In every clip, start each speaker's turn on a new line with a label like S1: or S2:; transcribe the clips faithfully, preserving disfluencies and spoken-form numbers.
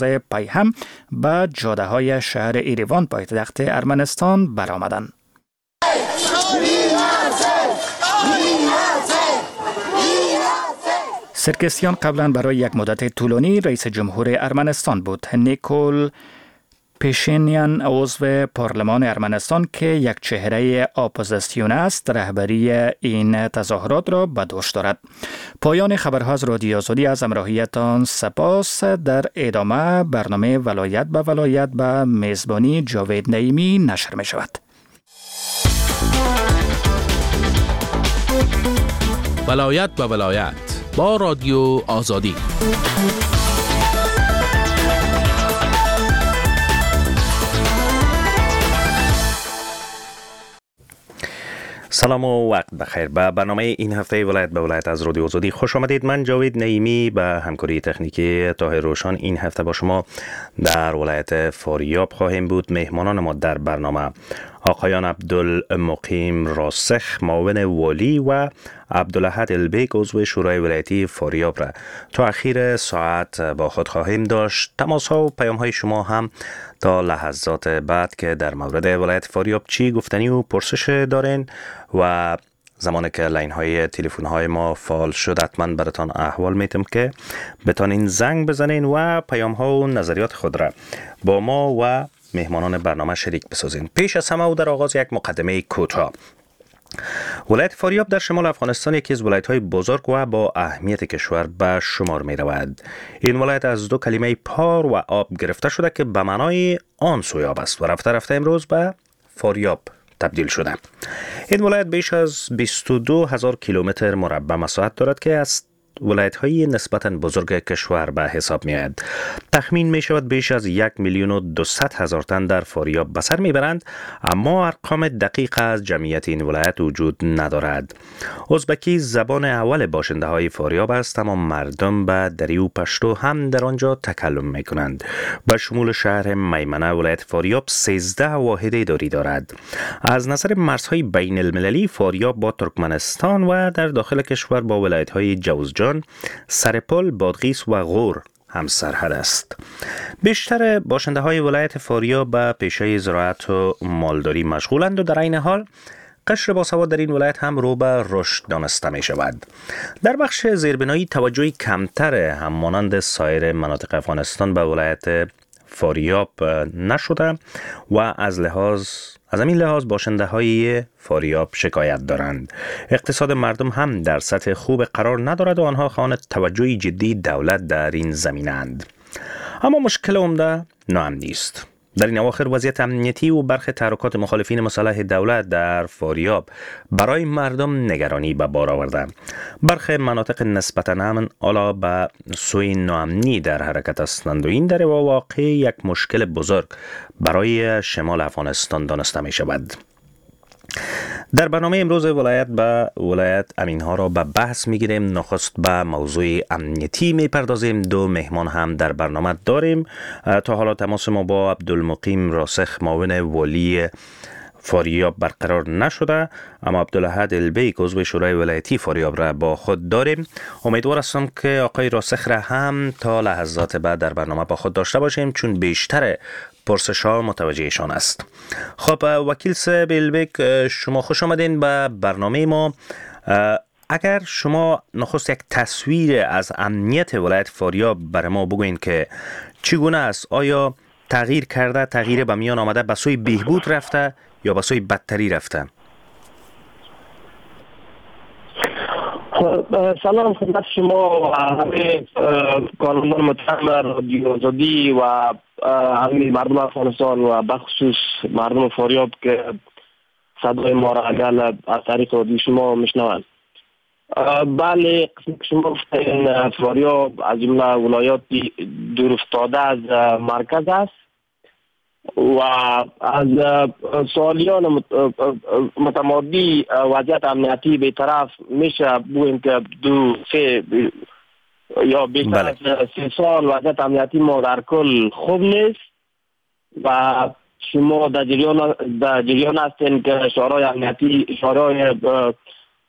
S1: پای هم به جاده های شهر ایروان پایتخت ارمنستان برآمدند. سرکسیان قبلا برای یک مدت طولانی رئیس جمهور ارمنستان بود. نیکول پیشینیان عضو پارلمان ارمنستان که یک چهره اپوزیسیون است رهبری این تظاهرات را به دوش دارد. پایان خبرها از رادیو آزادی از همراهیتان سپاس. در ادامه برنامه ولایت به ولایت به میزبانی جاوید نعیمی نشر می شود.
S2: ولایت به ولایت با رادیو آزادی.
S3: سلام و وقت بخیر. به برنامه این هفته ولایت به ولایت از رادیو آزادی خوش آمدید. من جاوید نعیمی به همکاری تکنیکی طاهر روشن این هفته با شما در ولایت فاریاب خواهیم بود. مهمانان ما در برنامه آقایان عبدالمقیم راسخ معاون والی و عبدالاحد البیک عضو شورای ولایتی فاریاب را تا اخیر ساعت با خود خواهیم داشت. تماس ها و پیام های شما هم تا لحظات بعد که در مورد ولایت فاریاب چی گفتنی و پرسش دارین و زمانی که لین های تلفن های ما فعال شد حتما براتان احوال میتم که بتانین زنگ بزنین و پیام ها و نظریات خود را با ما و مهمانان برنامه شریک بسازین. پیش از همه و در آغاز یک مقدمه کوتاه. ولایت فاریاب در شمال افغانستان یکی از ولایت‌های بزرگ و با اهمیت کشور به شمار می رود. این ولایت از دو کلمه پار و آب گرفته شده که به معنای آن سوی آب است و رفته رفته امروز به فاریاب تبدیل شده. این ولایت بیش از بیست و دو هزار کیلومتر مربع مساحت دارد که از ولایت‌های نسبتاً بزرگ کشور به حساب می آید. تخمین می شود بیش از یک میلیون و دویست هزار تن در فاریاب به سر می برند، اما ارقام دقیق از جمعیت این ولایت وجود ندارد. ازبکی زبان اول باشنده های فاریاب است، اما مردم به دری و پشتو هم در آنجا تکلم می کنند. به شمول شهر میمنه ولایت فاریاب سیزده واحد اداری دارد. از نظر مرزهای بین المللی فاریاب با ترکمنستان و در داخل کشور با ولایت‌های جوزجان، سرپل، بادغیس و غور هم سرحد است. بیشتر باشنده های ولایت فاریاب به پیشه زراعت و مالداری مشغولند و در این حال قشر باسواد در این ولایت هم رو به رشد دانسته می شود. در بخش زیربنایی توجهی کمتر هم مانند سایر مناطق افغانستان به ولایت فاریاب نشده و از لحاظ از همین لحاظ باشنده های فاریاب شکایت دارند. اقتصاد مردم هم در سطح خوب قرار ندارد و آنها خواهان توجهی جدی دولت در این زمینه اند. اما مشکل عمده ناامنی است. در این اواخر وضعیت امنیتی و برخی تحرکات مخالفین مسلح دولت در فاریاب برای مردم نگرانی به بار آورده. برخی مناطق نسبتاً امن حالا به سوی ناامنی در حرکت هستند و این در واقع یک مشکل بزرگ برای شمال افغانستان دانسته می شود. در برنامه امروز ولایت به ولایت امینها را به بحث میگیریم. نخست به موضوع امنیتی میپردازیم. دو مهمان هم در برنامه داریم. تا حالا تماس ما با عبدالمقیم راسخ معاون والی فاریاب برقرار نشده، اما عبدالاحد البیک عضو شورای ولایتی فاریاب را با خود داریم. امیدوار هستم که آقای راسخ را هم تا لحظات بعد در برنامه با خود داشته باشیم، چون بیشتر پرسش ها متوجهشان است. خب وکیل صاحب البیک، شما خوش آمدین به برنامه ما. اگر شما نخست یک تصویر از امنیت ولایت فاریاب برای ما بگوین که چگونه است؟ آیا تغییر کرده، تغییر به میان آمده، به سوی بهبود رفته یا به سوی بدتری رفته؟
S4: سلام خدمت شما و همه کارمندان محترم رادیو آزادی و همه مردم افغانستان و بخصوص مردم فاریاب که صدای ما را اگر از طریق رادیو شما میشنوند. بله، قسم که شما گفتین فاریاب از جمله ولایات دور افتاده از مرکز است و از سالیان متمادی وضعیت امنیتی به طرف میشه بگوییم که دو سه یا بیشتر از سه سال وضعیت امنیتی ما در کل خوب نیست و شما در جریان در جریان هستین که شورای امنیتی شورای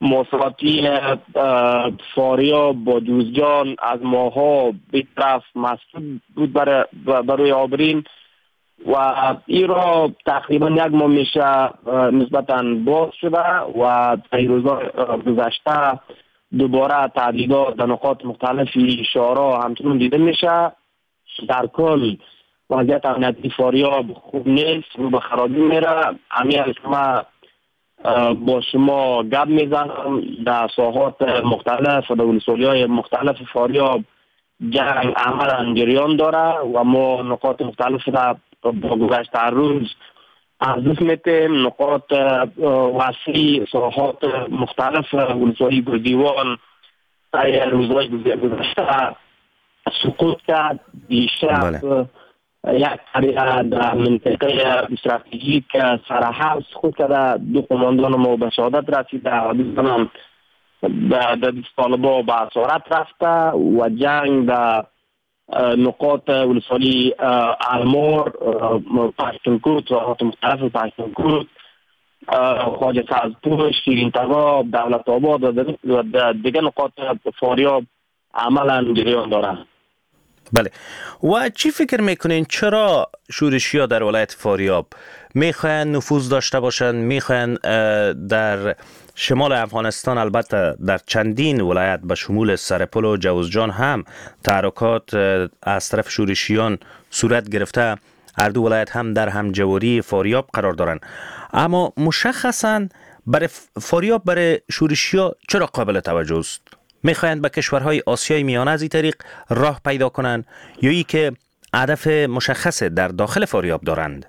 S4: مواصلاتی فاریاب با جوزجان از ماها به طرف مسدود بود برای برای آبرین و این را تقریبا یک ماه میشه نسبتاً باز شده و طی روزهای گذشته دوباره تعدیدات در نقاط مختلفی شهرها همچنان دیده میشه. در کل وضعیت امنیتی فاریاب خوب نیست، رو به خرابی میره. همین ما با شما گپ میزنم در ساحات مختلف و در ولسوالی‌های مختلف فاریاب جنگ عملا جریان داره و ما نقاط مختلف را با گذشت روز ارزش میتیم. نقاط وسیع ساحات مختلف ولسوالی گردیوان در روزهای گذشته سقوط کرد. بیشتر یک طریقه در منطقه استراتژیک سرحد سقوط کرده. دو قماندان ما به شهادت رسیده و دوستانم در طالبا به اسارت رفته و جنگ در نقاط ولسوالی المار، پشتونکوت و نقاط مختلف پشتونکوت، خواجه سبزپور، شیرین تگاب، دولت آباد و دیگر نقاط فاریاب عملا جریان داره.
S3: بله. و چی فکر میکنین چرا شورشی‌ها در ولایت فاریاب میخواین نفوذ داشته باشند، میخواین در شمال افغانستان البته در چندین ولایت به شمول سرپل و جوزجان هم تحرکات از طرف شورشیان صورت گرفته، هر دو ولایت هم در همجواری فاریاب قرار دارند، اما مشخصاً برای فاریاب برای شورشی‌ها چرا قابل توجه است؟ میخواهند به کشورهای آسیای میانه از این طریق راه پیدا کنند یا ای که هدف مشخص در داخل فاریاب دارند؟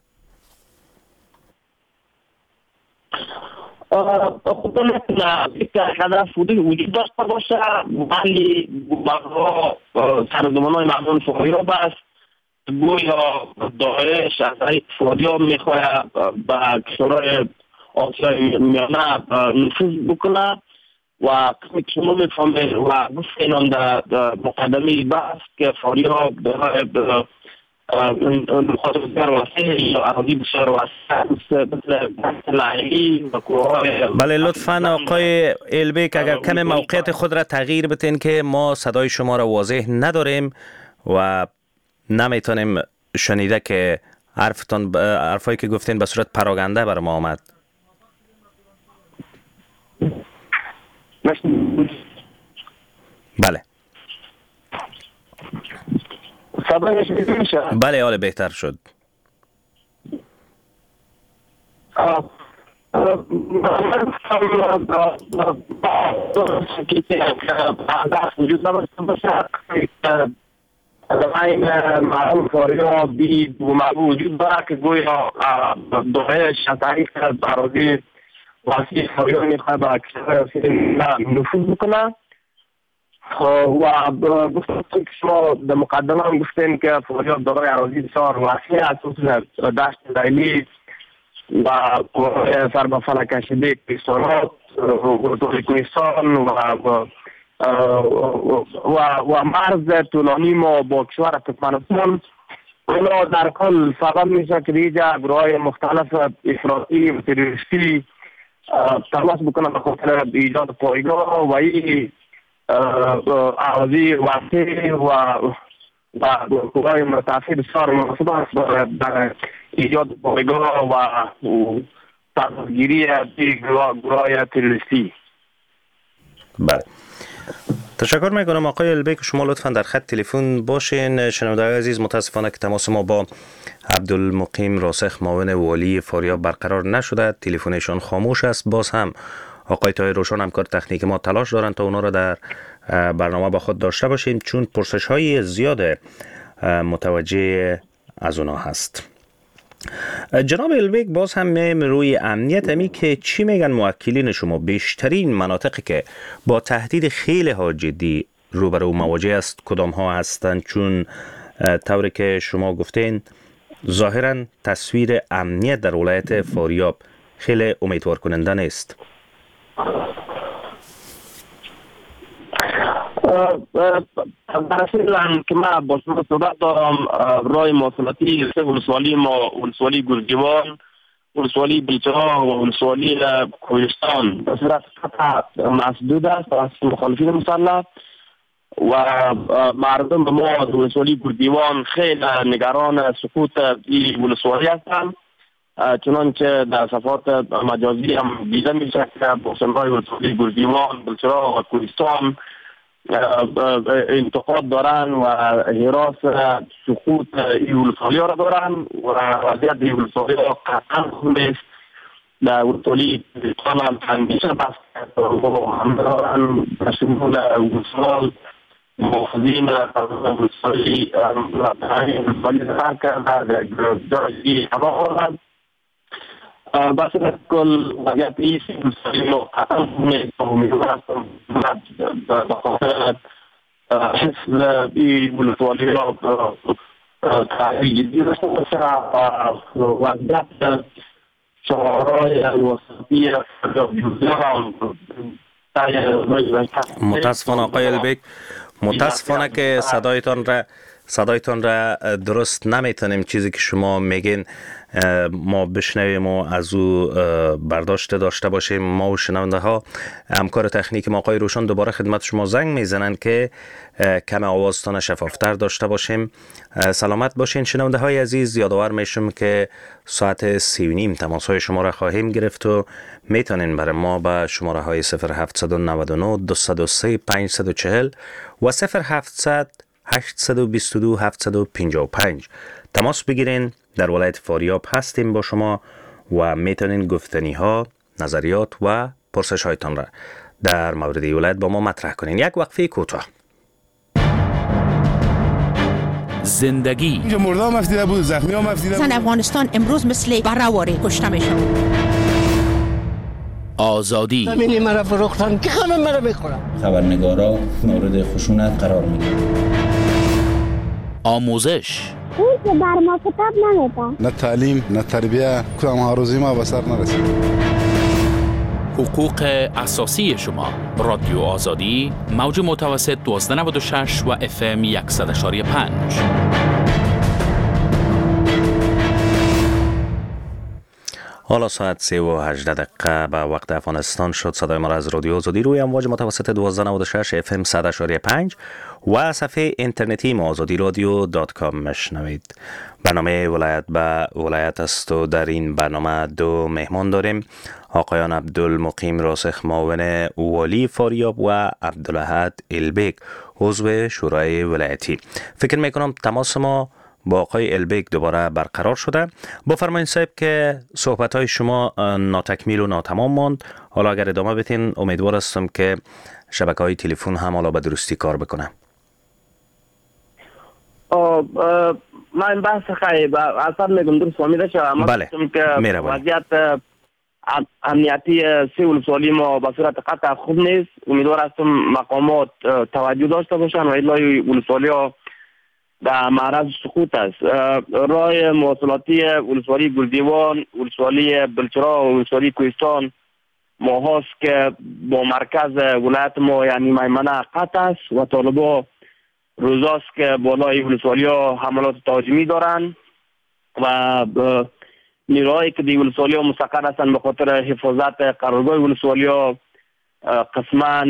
S4: خود نتونه یک هدف وجود داشته باشه، ولی برها سرزمان های مردم فاریاب است. گویا داعش از طریق فاریاب میخواه به کشورهای آسیای میانه نفوذ بکنه و شما میفهمید و گفتین در مقدمه بحث که فاریاب در نقاط بسیار وسیع یا اراضی بسیار وسیع مثل لعلی و کوههای.
S3: بله لطفاً آقای البک اگر کم موقعیت خود را تغییر بتین که ما صدای شما را واضح نداریم و نمیتونیم شنیده که حرفتان حرفایی که گفتین به صورت پراگنده بر ما آمد. بله بله حال بهتر شد.
S4: وجود نداشته باشه معلوم فاریاب دید و معلوم وجود داره که گویا داعش از طریق اراضی وسیع فاریاب میخواه به نفوذ بکنه و گفتم که شما در مقدمه هم گفتین که فاریاب دارای اراضی بسیار وسیع است، خصوصا دشت لیلی و سر به فلک کشیده کوهستانات کوهستان و و و مرز طولانی ما با کشور ترکمنستان. اینا در کل سبب میشه که دیگه گروه‌های مختلف افراطی و تروریستی تماس بکنن به خاطر ایجاد پایگاه و این اراضی وسیع و و گروه‌های مرتفع بسیار مناسب است در ایجاد پایگاه و تغییری گروه‌های تروریستی.
S3: بله تشکر میکنم آقای البک. شما لطفا در خط تلفن باشین. شنوندگان عزیز متاسفانه که تماس ما با عبدالمقیم راسخ معاون والی فاریاب برقرار نشده، تلفنشان خاموش است. باز هم آقای طاهر روشن همکار تکنیک ما تلاش دارند تا اونا را در برنامه با خود داشته باشیم، چون پرسش های زیاد متوجه از اونا هست. جناب البک باز هم میم روی امنیت همی که چی میگن موکلین شما؟ بیشترین مناطقی که با تهدید خیلی ها جدی روبرو مواجه است کدام ها هستند؟ چون طوری که شما گفتین ظاهرا تصویر امنیت در ولایت فاریاب خیلی امیدوار کننده نیست.
S4: در اصل که من با شما صحبت دارم رای مواصلاتی ولسوالی ما ولسوالی گرجیوان ولسوالی بلچرا و ولسوالی کوهستان به صورت قطع مسدود است از مخالفین مسلح و مردم ما ولسوالی گردیوان خیلی نگران سقوط این ولسوالی هستند، چنانچه در صفحات مجازی هم دیده میشه که بخشندهای ولسوالی گردیوان، بلچرا و کوهستان انتقاد دارن و حراس سقوط این ولسوالی را دارن و وضعیت این ولسوالی را قطعا نیست. در ولسوالی کوهستان هم همیشه بس همه دارن شمول ولسوال مخزین ولسوالی ولسوالی دارن کرده جایی هوا آرد. بس کل وضعیت ایسی ولسوالی را قطعا نیست و امیدوارم بخاطر حفظ این ولسوالی را تحقیق جدی داشته باشه و وضعیت شعارهای الوسطی
S3: متاسفانه آقای البک، متاسفانه که صدایتان را صدایتان را درست نمیتونیم چیزی که شما میگین ما بشنویم و از او برداشت داشته باشیم. ما و شنونده ها همکار تکنیک ما آقای روشن دوباره خدمت شما زنگ میزنن که کم آوازتان شفافتر داشته باشیم. سلامت باشین شنونده های عزیز. یادآور میشم که ساعت سی و نیم تماس های شما را خواهیم گرفت و میتونین برای ما به شماره های صفر هفت نه نه دو صفر سه پنج چهار صفر و صفر هفتصد هشتصد و بیست و دو هفتصد و پنجاه و پنج تماس بگیرین. در ولایت فاریاب هستیم با شما و میتونین گفتنی ها، نظریات و پرسش هایتان را در مورد ولایت با ما مطرح کنین. یک وقفه کوتاه.
S2: زندگی
S5: اینجا مرده هم افتیده بود، زخمی هم افتیده بود.
S6: زن افغانستان امروز مثل برهواری کشته میشه.
S2: آزادی
S7: همینی مرا فروختن که همه مرا بخورم.
S8: خبرنگارا مورد خشونت قرار میگیرن.
S2: آموزش
S9: اون که بر ما کتاب نمیدن،
S5: نه تعلیم نه تربیه، کدام ها روزی ما به سر نرسید.
S2: حقوق اساسی شما. رادیو آزادی موج متوسط دوازده نود و شش و اف ام صد و پنج.
S3: حالا ساعت سه و هجده دقیقه به وقت افغانستان شد. صدای ما را از رادیو آزادی روی امواج متوسط دوازده نود و شش اف ام صد و پنج و صفحه اینترنتی ما آزادی رادیو دات کام مشنوید. برنامه ولایت به ولایت است و در این برنامه دو مهمان داریم. آقایان عبدالمقیم راسخ معاون والی فاریاب و عبدالاحد البک عضو شورای ولایتی. فکر میکنم تماس ما با آقای البک دوباره برقرار شده. با فرمایید صاحب که صحبت های شما ناتکمیل و ناتمام ماند. حالا اگر ادامه بدین امیدوار هستم که شبکه های تلفن هم حالا به درستی کار بکنه.
S4: من بحث خیلی اصلا میگم درست فهمیده شدم.
S3: بله
S4: که وضعیت امنیتی سی ولسوالی ما به صورت قطع خوب نیست. امیدوار هستم مقامات توجه داشته باشن و الا ولسوالی ها در معرض سقوط است. راه مواصلاتی ولسوالی گلدیوان، ولسوالی بلچرا و ولسوالی کوهستان ماهاست که با مرکز ولایت ما یعنی میمنه قطع است و طالبا روزاست که بالای ولسوالی ها حملات تهاجمی دارن و نیروهایی که دی ولسوالی ها مستقر هستند به خاطر حفاظت قرارگاه ولسوالی ها قسما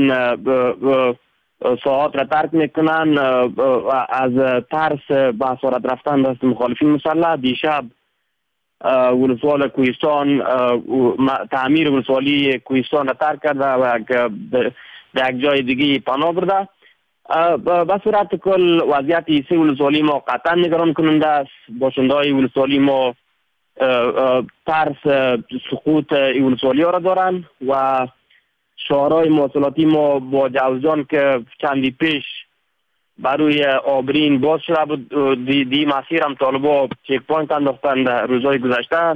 S4: ساعات را ترک میکنن از ترس به اسارت رفتن دست مخالفین مسلح. دیشب ولسوال کوهستان تعمیر ولسوالی کوهستان را ترک کرده و در یک جای دیگه پناه برده. به صورت کل وضعیت سی ولسوالی ما قطعا نگران کننده است. باشنده های ولسوالی ما ترس سقوط این ولسوالی ها را دارن و شعارهای مواصلاتی ما با جوزجان که چندی پیش بروی آبرین باز شده بود، دی, دی مسیر هم طالبا چک پوینت انداختن در روزهای گذشته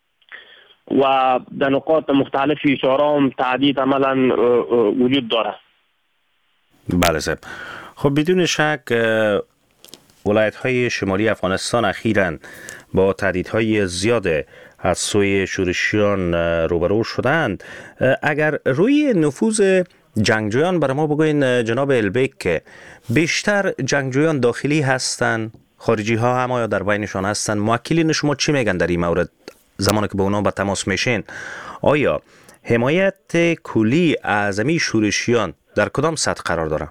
S4: و در نقاط مختلفی شعارها هم تعدید عملا وجود داره.
S3: بله صاحب. خب بدون شک ولایت های شمالی افغانستان اخیراً با تهدیدهای زیاد از سوی شورشیان روبرو شدند. اگر روی نفوذ جنگجویان برای ما بگوین جناب البک که بیشتر جنگجویان داخلی هستند، خارجی ها هم آیا در بینشان هستند؟ موکلین شما چی میگن در این مورد؟ زمانی که با اونا به تماس میشین، آیا حمایت کلی از امی شورشیان در کدام سطح قرار داره؟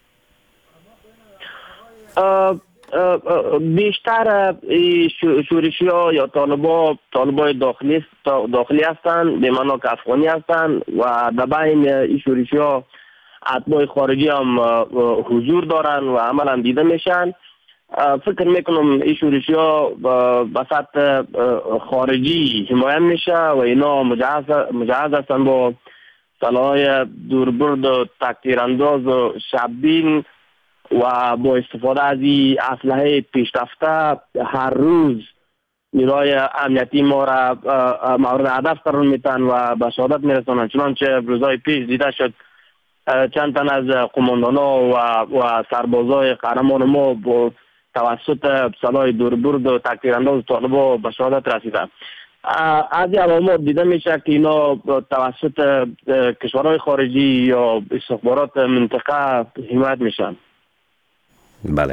S4: بیشتر شورشی ها یا طالبا طالبای داخلی داخلی هستند، به معنی که افغانی هستند و در بین این شورشی ها اتباع خارجی هم حضور دارن و عملا دیده میشن. فکر میکنم این شورشی ها به سطح خارجی حمایت میشه و اینا مجهز هستند با سلاح دوربرد و تکتیرانداز و شببین و با استفاده از این اسلحه پیشرفته هر روز نیروهای امنیتی ما را مورد هدف قرار میتن و به شهادت میرسانن. چنانچه روزهای پیش دیده شد چند تن از قماندانا و و سربازای قهرمان ما با توسط سلاح دوربرد و تکتیرانداز طالبا به شهادت رسیدن. از این علامات دیده میشه که اینا توسط کشورهای خارجی یا استخبارات منطقه حمایت میشن.
S3: بله،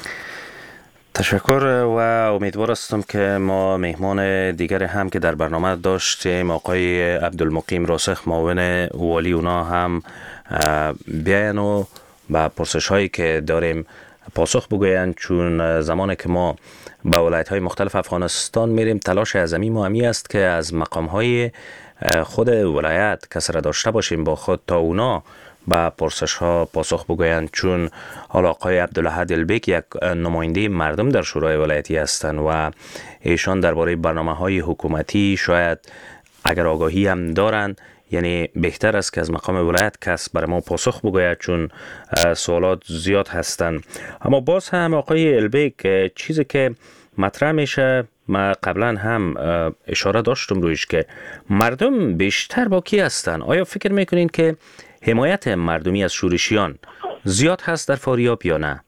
S3: تشکر و امیدوار هستم که ما مهمان دیگر هم که در برنامه داشتیم آقای عبدالمقیم راسخ معاون والی اونا هم بیاین و با پرسش هایی که داریم پاسخ بگوین، چون زمانی که ما به ولایت های مختلف افغانستان میریم تلاش اعظمی ما همی است که از مقام های خود ولایت کسر داشته باشیم با خود تا اونا با پرسش ها پاسخ بگویند، چون حالا آقای عبدالاحد البک یک نماینده مردم در شورای ولایتی هستند و ایشان درباره برنامه های حکومتی شاید اگر آگاهی هم دارند، یعنی بهتر است که از مقام ولایت کس برای ما پاسخ بگوید چون سوالات زیاد هستند. اما باز هم آقای البک چیزی که مطرح میشه، ما قبلا هم اشاره داشتم رویش که مردم بیشتر با کی هستند. آیا فکر میکنین که حمایت مردمی از شورشیان زیاد هست در فاریاب یا نه؟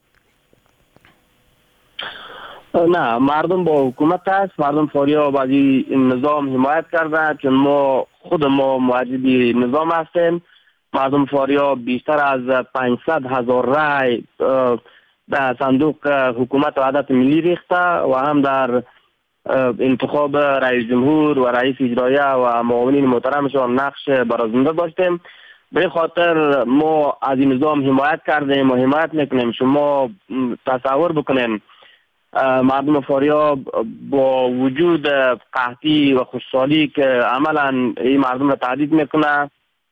S4: نه، مردم با حکومت هست. مردم فاریاب از این نظام حمایت کرده، چون ما خود ما موجد نظام هستیم. مردم فاریاب بیشتر از پانصد هزار رای در صندوق حکومت وحدت ملی ریخته و هم در انتخاب رئیس جمهور و رئیس اجرایه و معاونین محترمشان نقش برازنده داشتیم. به خاطر ما از این نظام حمایت کردیم و حمایت میکنیم. شما تصور بکنیم مردم فاریاب با وجود قحطی و خوشحالی که عملا این مردم را تهدید میکنه،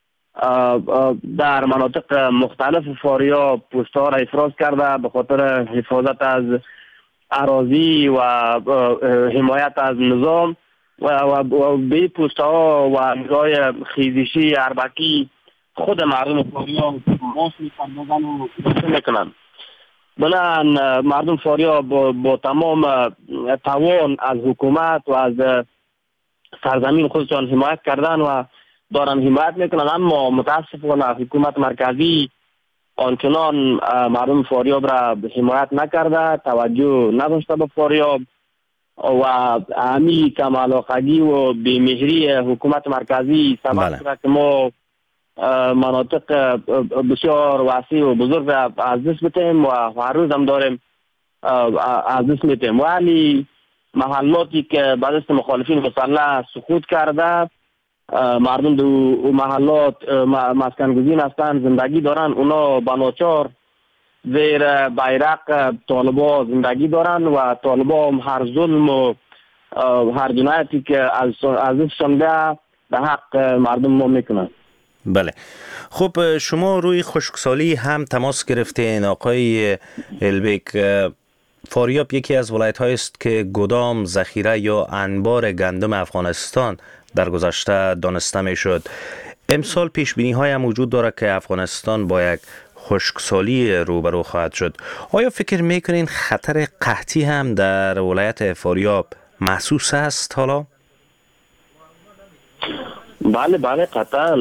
S4: در مناطق مختلف فاریاب پوست‌ها را افراز کرده به خاطر حفاظت از اراضی و حمایت از نظام و به پوست‌ها و نیروهای خیزشی اربکی خود مردم فاریاب راست می‌فرمازن و میکنن. بنابراین مردم فاریاب با, با تمام توان از حکومت و از سرزمین خودشان حمایت کردن و دارن حمایت میکنن، اما متاسفانه حکومت مرکزی آنچنان مردم فاریاب را حمایت نکرده، توجه نداشته به فاریاب و همی کم علاقگی و بی‌مهری حکومت مرکزی سبب شده که ما مناطق بسیار وسیع و بزرگ از دست بدیم و هر روز هم داریم از دست میدیم. ولی محلاتی که به دست مخالفین مسلح سقوط کرده، مردم دو محلات مسکن گزین هستند، زندگی دارن، اونا بناچار زیر بیرق طالبا زندگی دارن و طالبا هم هر ظلم و هر جنایتی که از دستشان بیه به حق مردم ما میکنن.
S3: بله، خب شما روی خشکسالی هم تماس گرفتین آقای البک. فاریاب یکی از ولایت‌هایی است که گدام، ذخیره یا انبار گندم افغانستان در گذشته دانسته میشد. امسال پیش بینی های هم وجود داره که افغانستان با یک خشکسالی روبرو خواهد شد. آیا فکر میکنین خطر قحطی هم در ولایت فاریاب محسوس است حالا؟
S4: بله بله قطعا.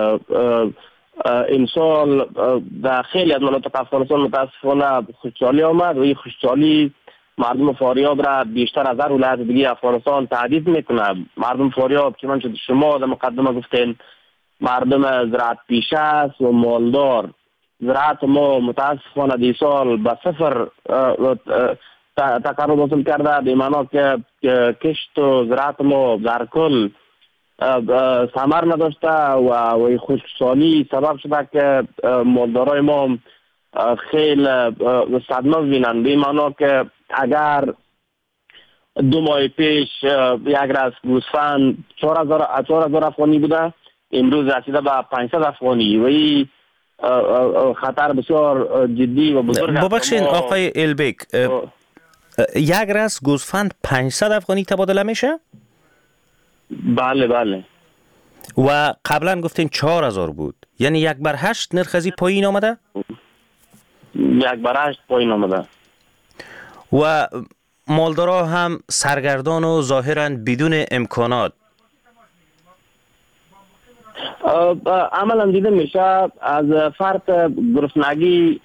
S4: امسال در خیلی از مناطق افغانستان متاسفانه خشکسالی آمد و این خشکسالی مردم فاریاب را بیشتر از هر ولایت دیگه افغانستان تهدید میکنه. مردم فاریاب چنانچه شما در مقدمه گفتین مردم زراعت پیشه است و مالدار. زراعت ما متاسفانه دی سال به صفر تقرب حاصل کرده، به معنا که کشت و زراعت ما در کل ثمر نداشته و خشکسالی سبب شده که مالدارای ما خیلی صدمه ببینند. به معنا که اگر دو ماه پیش یک راس گوسفند چهار هزار افغانی بوده، امروز رسیده به پانصد افغانی و این خطر بسیار جدی و بزرگ است.
S3: ببخشید آقای البک، یک راس گوسفند پانصد افغانی تبادله میشه؟
S4: بله بله.
S3: و قبلا گفتین چهار هزار بود، یعنی یک بر هشت نرخ ازی پایین آمده؟
S4: یک بر هشت پایین آمده.
S3: و مالدارا هم سرگردان و ظاهرا بدون امکانات.
S4: عملا دیده میشه از فرط گرسنگی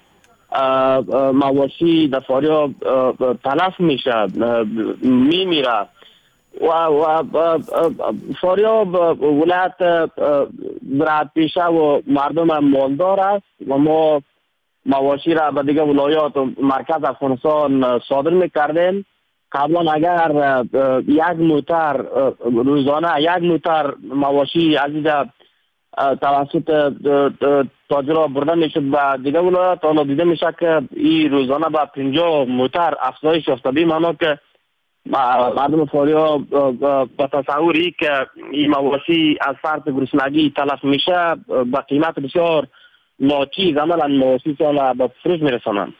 S4: مواشی در فاریاب تلف میشه، میمیره و و فاریاب ولایت زراعت پیشه و مردم مالدار است و ما مواشی را به دیگه ولایات و مرکز افغانستان صادر میکردیم. قبلا اگر یک موتر روزانه یک موتر مواشی از اینجا توسط تاجرها برده میشد به دیگه ولایات، حالا دیده میشه که این روزانه به پنجاه موتر افزایش یافته. به معنی که مردم فاریاب با تصوری که این مواشی از فرط گرسنگی تلف میشه به قیمت بسیار ناچیز عملا مواشی سال به فروش میرسانند.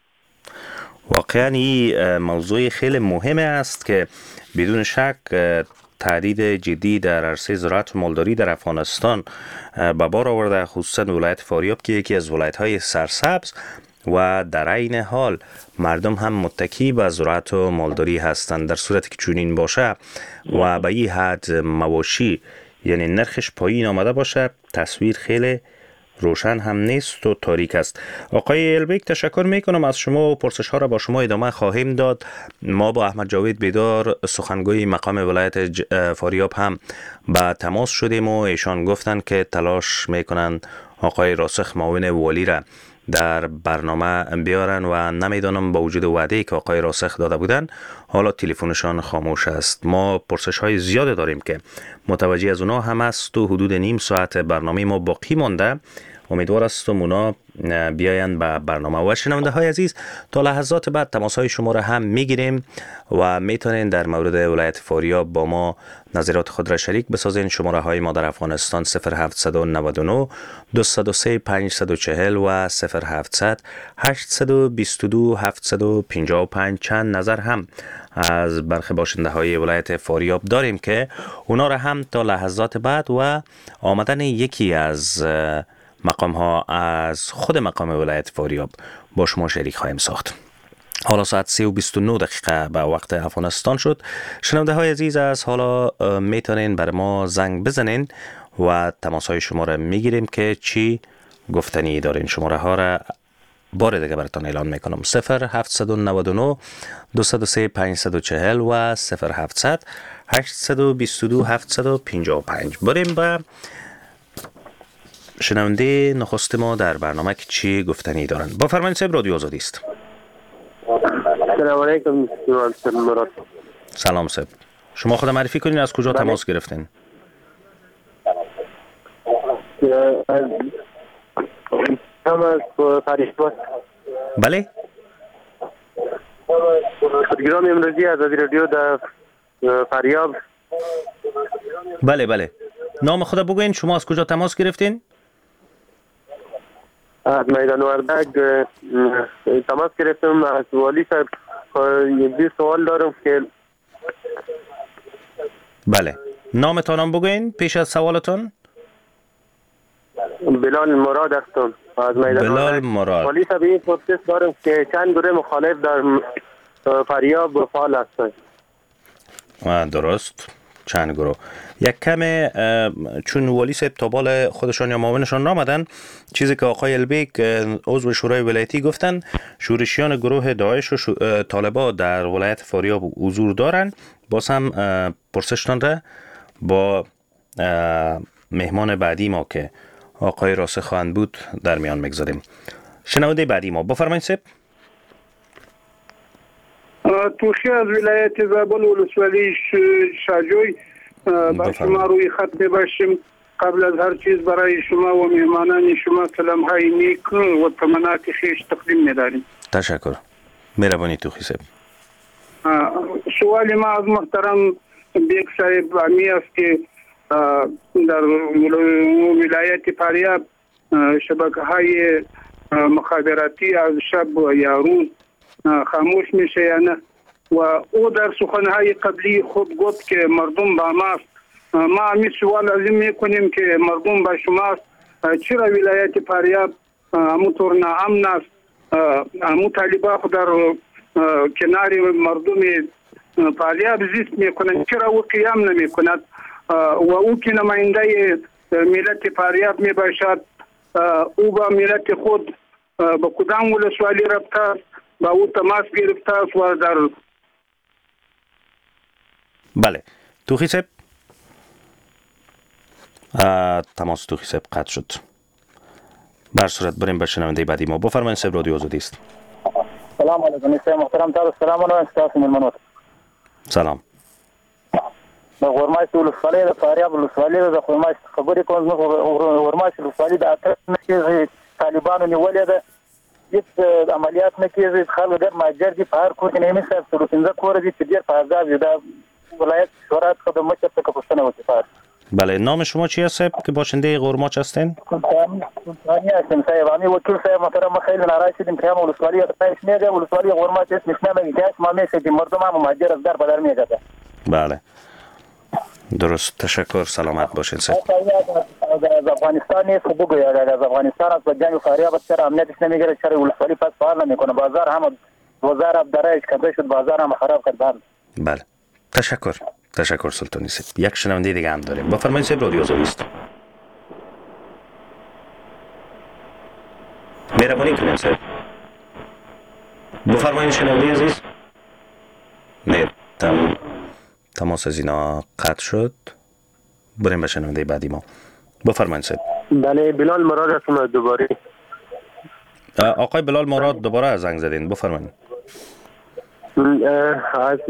S3: واقعا این موضوع خیلی مهم است که بدون شک تهدید جدی در عرصه زراعت و مالداری در افغانستان به بار آورده، خصوصا ولایت فاریاب که یکی از ولایت‌های سرسبز و در عین حال مردم هم متکی به زراعت و مالداری هستند. در صورتی که چنین باشه و به این حد مواشی یعنی نرخش پایین آمده باشه، تصویر خیلی روشن هم نیست و تاریک است. آقای البک تشکر میکنم از شما و پرسش ها را با شما ادامه خواهیم داد. ما با احمد جاوید بیدار سخنگوی مقام ولایت فاریاب هم با تماس شدیم و ایشان گفتند که تلاش میکنند آقای راسخ معاون والی را در برنامه بیارن و نمیدانم با وجود وعده‌ای که آقای راسخ داده بودن حالا تلفنشان خاموش است. ما پرسش های زیاد داریم که متوجه از اونا هم است و حدود نیم ساعت برنامه ما باقی مانده. امیدوار هستم اونا بیاین به برنامه. و شنونده های عزیز، تا لحظات بعد تماس های شما را هم میگیریم و میتونین در مورد ولایت فاریاب با ما نظرات خود را شریک بسازین. شماره های ما در افغانستان صفر هفت نه نه دو صفر سه پنج چهار صفر و صفر هفت هشت دو دو هفت پنج پنج. چند نظر هم از برخی باشنده های ولایت فاریاب داریم که اونا را هم تا لحظات بعد و آمدن یکی از مقام ها از خود مقام ولایت فاریاب با شما شریک خواهیم ساخت. حالا ساعت سه و بیست و نه دقیقه به وقت افغانستان شد. شنونده های عزیز، از حالا میتونین بر ما زنگ بزنین و تماس های شما را میگیریم که چی گفتنی دارین. شماره ها را بار دیگه براتون اعلان میکنم: صفر هفت نه نه دو صفر سه پنج چهار صفر و صفر هفت هشت دو دو هفت پنج پنج. بریم به شنونده نخست ما در برنامه که چی گفتنی دارن. با فرمایید صاحب، رادیو آزادی است.
S10: سلام علیکم.
S3: سلام صاحب، شما خود معرفی کنین، از کجا تماس گرفتین؟ بله؟
S10: پروگرام امروزی از رادیو در فاریاب.
S3: بله بله، نام خود بگوین، شما از کجا تماس گرفتین؟
S10: از میدان وردک تماس گرفتم. از والی صاحب یک سوال دارم که
S3: بله، نامتان هم بگوین پیش از سوالتون.
S10: بلال مراد هستم از میدان
S3: بلال
S10: وردک.
S3: مراد.
S10: والی صاحب این پرسش دارم که چند گروه مخالف در فاریاب فعال هستند؟
S3: درست، چند گروه. یک کم چون والی صاحب تا بال خودشان یا معاونشان نامدن، چیزی که آقای البک عضو شورای ولایتی گفتن، شورشیان گروه داعش و شو... طالبا در ولایت فاریاب حضور دارن. باز هم پرسشتان را با مهمان بعدی ما که آقای راسخ خواهند بود در میان میگذاریم. شنونده بعدی ما، بفرمایید صاحب.
S11: توخی از ولایت زابل ولسوالی شاجوی با شما روی خط باشیم. قبل از هر چیز برای شما و مهمانان شما سلام های نیک و تمنات خویش تقدیم می‌داریم.
S3: تشکر. مهربانی توخی صاحب.
S11: سوال ما از محترم بیگ صاحب امی است که در ولایت فاریاب شبکه های مخابراتی از شب یا روز خاموش میشه یا نه و او در سخنهای قبلی خود گفت که مردم با ماست. ما همین سوال از این میکنیم که مردم با شماست، چرا ولایت فاریاب همونطور ناامن است؟ همون طالبا خود در کنار مردم فاریاب زیست میکنند، چرا او قیام نمیکند و او که نماینده ملت فاریاب میباشد او با ملت خود با کدام ولسوالی رفته است، با او تماس گرفته است و در
S3: بله توخی صاحب تماس توخی صاحب قطع شد. بر صورت بریم به شنونده بعدی ما. بفرمایید صاحب، رادیو آزادی است.
S12: سلام علیکم استاد محترم، تاسو سلام علیکم استاد ملمنوت.
S3: سلام.
S12: د غورماش ولسوالۍ د فاریاب ولسوالۍ د غورماش خبرې کوم. غورماش ولسوالۍ د اته کې طالبانو نیولې ده، هیڅ عملیات نه کېږي، خلک ډېر مهاجر دي. په هر کور کې نهمې صاحب څلور پنځه کوره دي چې ډېر په عذاب دي. د ولایت شورا څخه د مشر څخه پوښتنه وکړه.
S3: بله، نام شما چیه صاحب که باشنده غورماچ هستین؟
S12: سلطانی هستم صاحب. همین وکیل صاحب محترم خیلی ناراض شدیم که هم ولسوالی رایش میگه ولسوالی غورماچ اسمش نمیگه، ما میشه که مردم هم مهاجر از در بدر میگه.
S3: بله درست، تشکر، سلامت باشین صاحب.
S12: از افغانستان نیست بگوید، از افغانستان از جنگ فاریاب چرا امنیتش نمیگیره، چرا ولسوالی پس فعال نمیکنه؟ بازار هم بازار اب درایش کنده شد، بازار هم خراب کرد.
S3: بله تشکر، تشکر سلطانی صاحب. یک شنونده دیگه هم داریم. بفرمایید صاحب، رادیو آزادی است. مهربانی کنید صاحب. بفرمایید شنونده عزیز. نه تم تماس از اینا قطع شد. بریم به شنونده بعدی ما. بفرمایید صاحب.
S10: بله بلال مراد هستم دوباره.
S3: آقای بلال مراد دوباره زنگ زدین، بفرمایید.
S10: از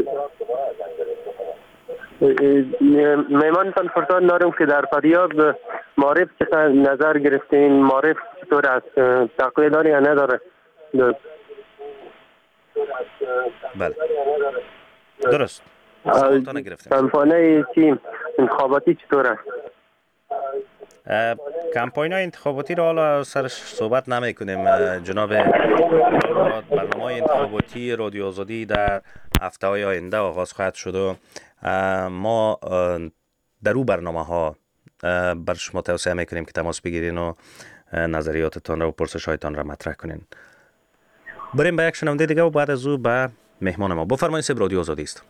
S10: میمانتان فرصت دارم که در فاریاب معارف چطور نظر گرفتین؟ معارف چطور است؟ تقویه داره یا نداره؟
S3: بله درست. سوالتان گرفتیم.
S10: کمپانای تیم انتخاباتی چطور است؟
S3: کمپاین های انتخاباتی رو حالا سرش صحبت نمی کنیم جناب. برنامه انتخاباتی رادیو آزادی در هفته های آینده آغاز خواهد شد و ما در او برنامه ها بر شما توصیه میکنیم که تماس بگیرین و نظریاتتان را و پرسش هایتان را مطرح کنین. بریم به یک شنونده دیگه و بعد از او به مهمان ما. بفرمایید صاحب، رادیو آزادی است.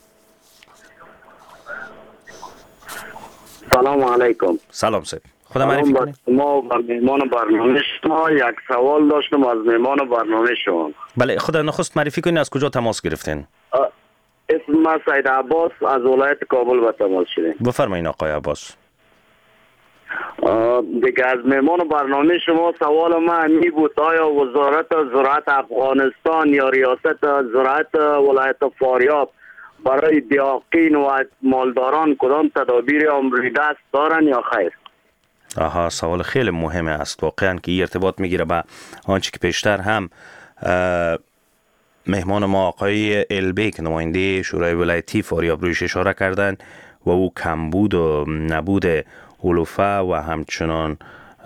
S13: سلام علیکم.
S3: سلام صاحب، خدا معرفی کنید.
S13: ما بر مهمان برنامه شما یک سوال داشتم از مهمان برنامه شما.
S3: بله، خدا نخست معرفی کنید از کجا تماس گرفتین؟
S13: اسم ما سید عباس از ولایت کابل به تماس شدیم.
S3: بفرمایید آقای عباس.
S13: دیگه از مهمان برنامه شما سوال ما می بود آیا وزارت زراعت افغانستان یا ریاست زراعت ولایت فاریاب برای دیاقین و مالداران کدام تدابیر روی دست دارن یا خیر؟
S3: آها، سوال خیلی مهمه است واقعا که ارتباط میگیره به آنچه که پیشتر هم مهمان ما آقای البیک نماینده شورای ولایتی فاریاب رویش اشاره کردند و او کمبود و نبود علوفه و همچنان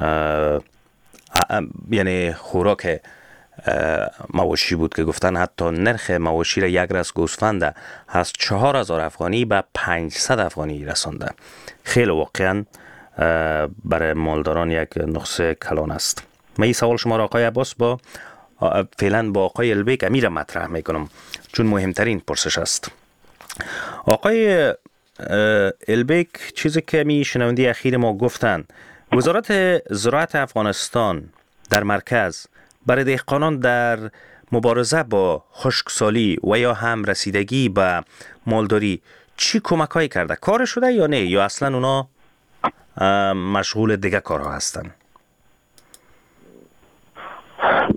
S3: یعنی خوراک مواشی بود که گفتن حتی نرخ مواشی را یک رس گوسفند از چهار هزار افغانی به پنجصد افغانی رسانده. خیلی واقعا برای مالداران یک نقصه کلان است. من این سوال شما را آقای عباس با فعلا با آقای البیک امیر مطرح میکنم چون مهمترین پرسش است. آقای البیک، چیزی که می شنونده اخیر ما گفتن، وزارت زراعت افغانستان در مرکز برای دهقانان در مبارزه با خشکسالی و یا هم رسیدگی به مالداری چی کمک هایی کرده؟ کار شده یا نه؟ یا اصلا اونا مشغول دیگه کارها هستن؟